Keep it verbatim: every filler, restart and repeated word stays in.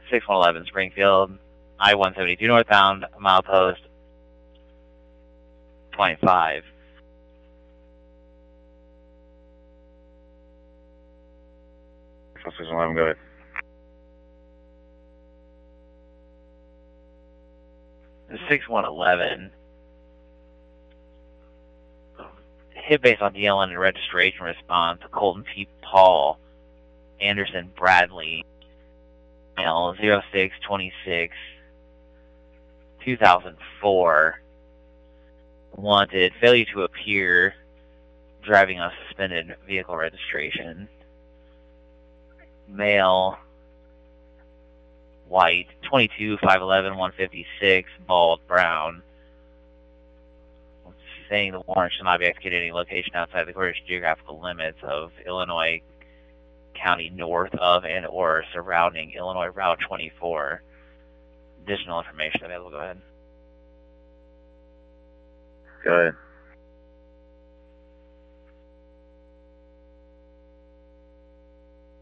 six one eleven Springfield, I one seventy-two northbound, milepost twenty-five. six one eleven, go ahead. six one eleven. Hit based on D L N and registration response. Colton P. Paul, Anderson Bradley, zero six twenty-six two thousand four. Wanted, failure to appear, driving on suspended vehicle registration. Male, white, twenty-two, five eleven, one fifty-six, bald, brown. Saying the warrant shall not be executed in any location outside the court's geographical limits of Illinois County north of and or surrounding Illinois Route twenty-four. Additional information available. Go ahead. Go ahead.